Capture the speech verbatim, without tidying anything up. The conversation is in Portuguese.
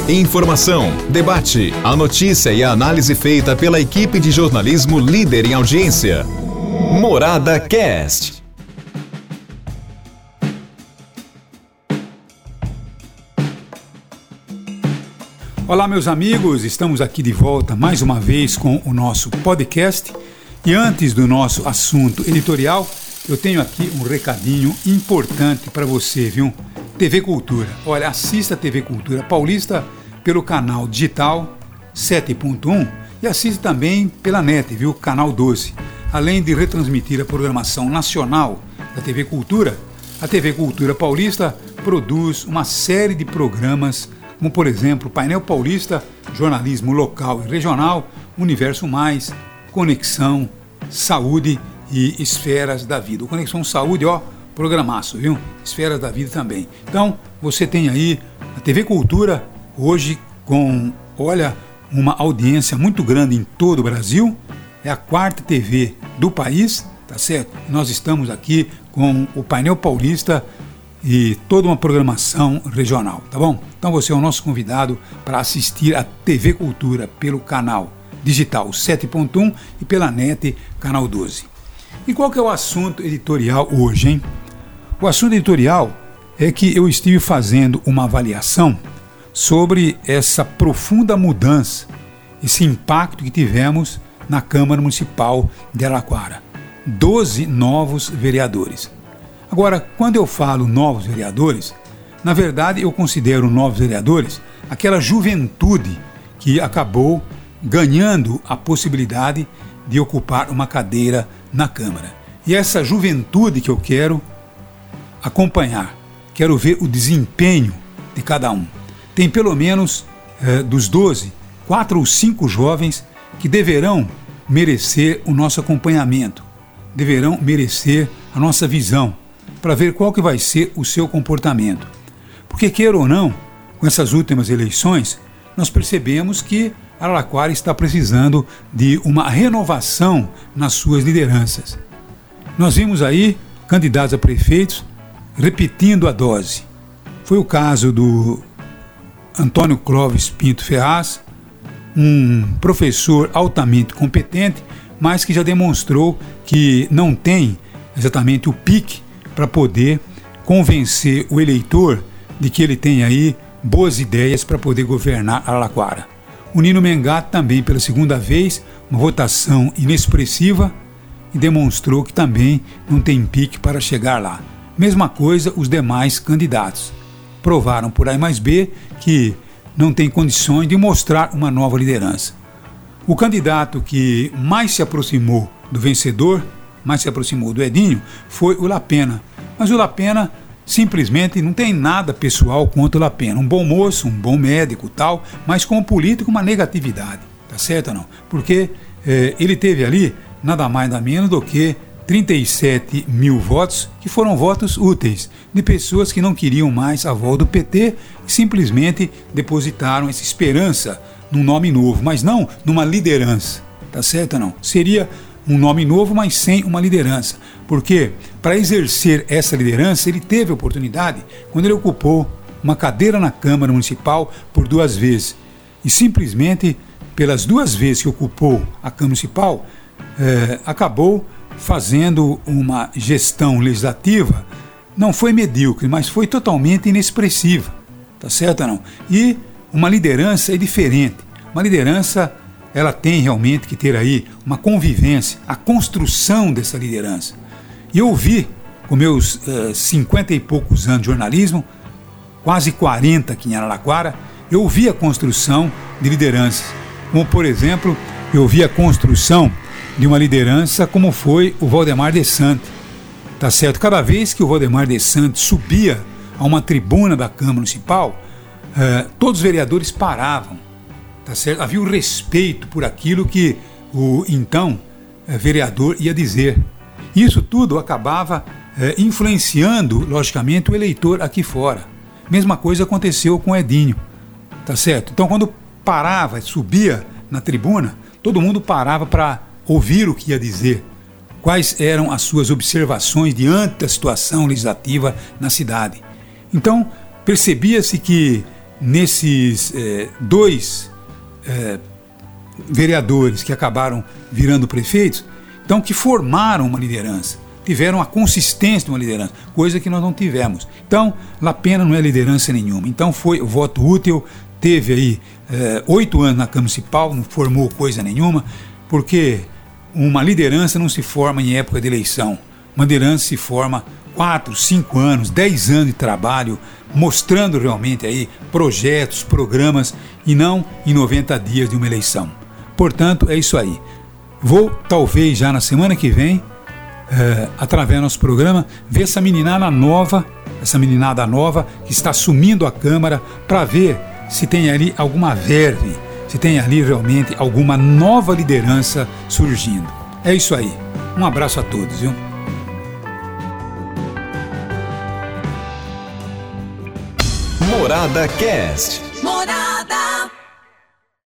Informação, debate, a notícia e a análise feita pela equipe de jornalismo líder em audiência. Morada Cast. Olá, meus amigos, estamos aqui de volta mais uma vez com o nosso podcast. E antes do nosso assunto editorial, eu tenho aqui um recadinho importante para você, viu? T V Cultura. Olha, assista a T V Cultura Paulista pelo canal digital sete ponto um e assista também pela net, viu? Canal doze. Além de retransmitir a programação nacional da T V Cultura, a T V Cultura Paulista produz uma série de programas, como por exemplo, Painel Paulista, jornalismo local e regional, Universo Mais, Conexão, Saúde e Esferas da Vida. O Conexão Saúde, ó, programaço, viu? Esferas da Vida também. Então, você tem aí a T V Cultura, hoje com, olha, uma audiência muito grande em todo o Brasil. É a quarta T V do país, tá certo? Nós estamos aqui com o Painel Paulista e toda uma programação regional, tá bom? Então você é o nosso convidado para assistir a T V Cultura pelo canal digital sete ponto um e pela net canal doze. E qual que é o assunto editorial hoje, hein? O assunto editorial é que eu estive fazendo uma avaliação sobre essa profunda mudança, esse impacto que tivemos na Câmara Municipal de Araraquara. doze novos vereadores. Agora, quando eu falo novos vereadores, na verdade eu considero novos vereadores aquela juventude que acabou ganhando a possibilidade de ocupar uma cadeira na Câmara. E essa juventude que eu quero acompanhar, quero ver o desempenho de cada um. Tem pelo menos eh, dos doze, quatro ou cinco jovens que deverão merecer o nosso acompanhamento, deverão merecer a nossa visão, para ver qual que vai ser o seu comportamento. Porque, queira ou não, com essas últimas eleições, nós percebemos que Araraquara está precisando de uma renovação nas suas lideranças. Nós vimos aí candidatos a prefeitos repetindo a dose. Foi o caso do Antônio Clóvis Pinto Ferraz, um professor altamente competente, mas que já demonstrou que não tem exatamente o pique para poder convencer o eleitor de que ele tem aí boas ideias para poder governar Araraquara. O Nino Mengato também, pela segunda vez, uma votação inexpressiva e demonstrou que também não tem pique para chegar lá. Mesma coisa os demais candidatos. Provaram por A mais B que não tem condições de mostrar uma nova liderança. O candidato que mais se aproximou do vencedor, mais se aproximou do Edinho, foi o Lapena. Mas o Lapena simplesmente não tem nada pessoal contra o Lapena. Um bom moço, um bom médico tal, mas como político uma negatividade, tá certo ou não? Porque eh, ele teve ali nada mais nada menos do que trinta e sete mil votos, que foram votos úteis, de pessoas que não queriam mais a volta do P T e simplesmente depositaram essa esperança num nome novo, mas não numa liderança, tá certo ou não? Seria um nome novo, mas sem uma liderança. Porque para exercer essa liderança, ele teve a oportunidade quando ele ocupou uma cadeira na Câmara Municipal por duas vezes. E simplesmente, pelas duas vezes que ocupou a Câmara Municipal, eh, acabou fazendo uma gestão legislativa, não foi medíocre, mas foi totalmente inexpressiva. Tá certo ou não? E uma liderança é diferente. Uma liderança, ela tem realmente que ter aí uma convivência, a construção dessa liderança. E eu vi, com meus uh, cinquenta e poucos anos de jornalismo, quase quarenta aqui em Araraquara, eu vi a construção de lideranças. Como, por exemplo, eu vi a construção de uma liderança como foi o Valdemar de Santos. Tá certo? Cada vez que o Valdemar de Santos subia a uma tribuna da Câmara Municipal, uh, todos os vereadores paravam. Tá certo? Havia um respeito por aquilo que o então uh, vereador ia dizer. Isso tudo acabava eh, influenciando, logicamente, o eleitor aqui fora. Mesma coisa aconteceu com o Edinho, tá certo? Então, quando parava, subia na tribuna, todo mundo parava para ouvir o que ia dizer, quais eram as suas observações diante da situação legislativa na cidade. Então, percebia-se que nesses é, dois é, vereadores que acabaram virando prefeitos, então que formaram uma liderança, tiveram a consistência de uma liderança, coisa que nós não tivemos. Então, Lapena não é liderança nenhuma. Então foi o voto útil, teve aí é, oito anos na Câmara Municipal, não formou coisa nenhuma, porque uma liderança não se forma em época de eleição. Uma liderança se forma quatro, cinco anos, dez anos de trabalho, mostrando realmente aí projetos, programas, e não em noventa dias de uma eleição. Portanto, é isso aí. Vou, talvez, já na semana que vem, é, através do nosso programa, ver essa meninada nova, essa meninada nova que está assumindo a Câmara, para ver se tem ali alguma verve, se tem ali realmente alguma nova liderança surgindo. É isso aí. Um abraço a todos, viu? Morada Cast. Morada.